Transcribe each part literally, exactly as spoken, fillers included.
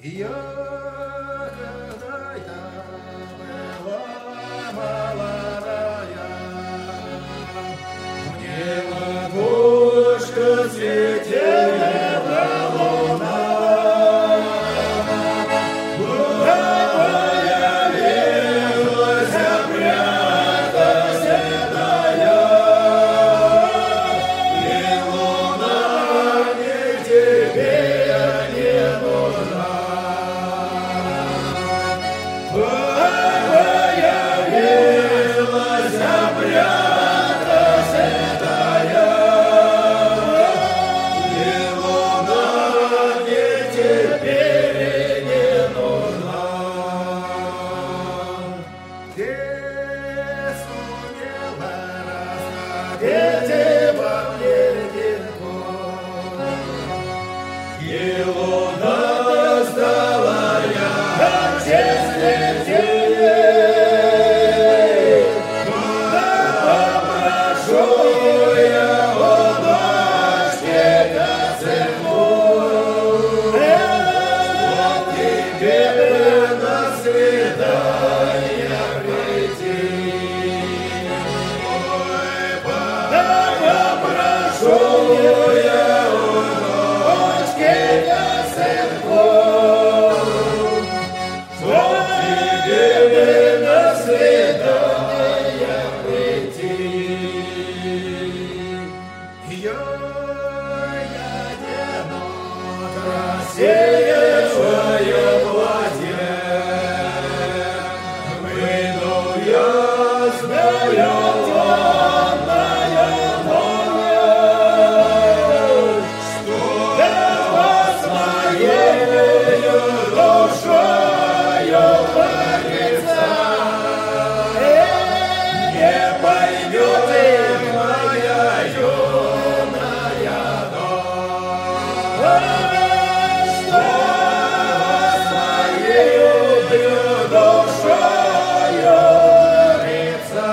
Я когда-то была молодая, мне ладошка светила луна, появилась обряда седая, и луна не тебе не нужна. Появилась обряда седая, и луна мне теперь не нужна. Где сумела расцветить во мне леденку, и луна стала ярче светлей. Попрошу я луночки поцелуй, вот тебе на свидание прийти. Ой, попрошу я луночки поцелуй, вот тебе на свидание прийти. Я одену красивое платье, выйду я с белёная ночь, чтобы с моей душою борется. Не поймет и моя юная дочь, что с моей душою борется.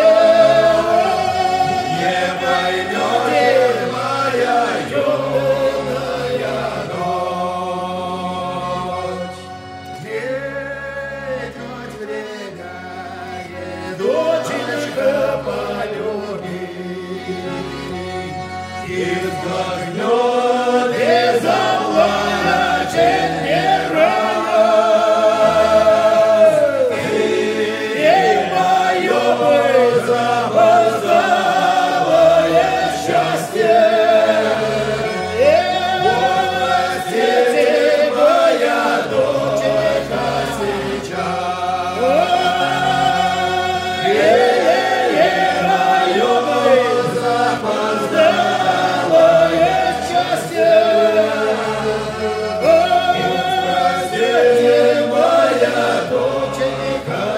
Не поймет и моя юная дочь. Идет время, доченька, полюби, и вздохнет, и заплачет не раз. И ей мое бы запоздалое счастье, простите, моя доченька, сейчас. Ей-ей-ей, мое бы запоздалое счастье, простите, моя доченька.